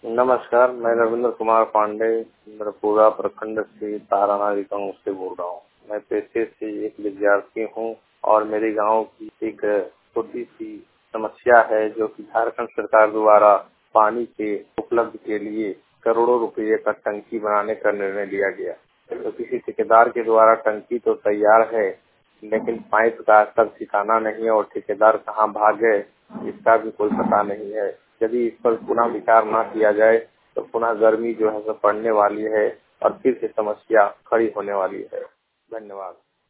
नमस्कार, मैं रविंद्र कुमार पांडे मरपुरा प्रखंड से तारानारी गांव से बोल रहा हूँ। मैं पेशे से एक विद्यार्थी हूँ और मेरे गांव की एक छोटी सी समस्या है जो कि झारखंड सरकार द्वारा पानी के उपलब्ध के लिए करोड़ों रुपए का टंकी बनाने का निर्णय लिया गया। तो किसी ठेकेदार के द्वारा टंकी तो तैयार है, लेकिन पाइप का आज तक ठिकाना नहीं है और ठेकेदार कहाँ भाग गए इसका भी कोई पता नहीं है। यदि इस पर पुनः विचार न किया जाए तो पुनः गर्मी जो है पड़ने वाली है और फिर से समस्या खड़ी होने वाली है। धन्यवाद।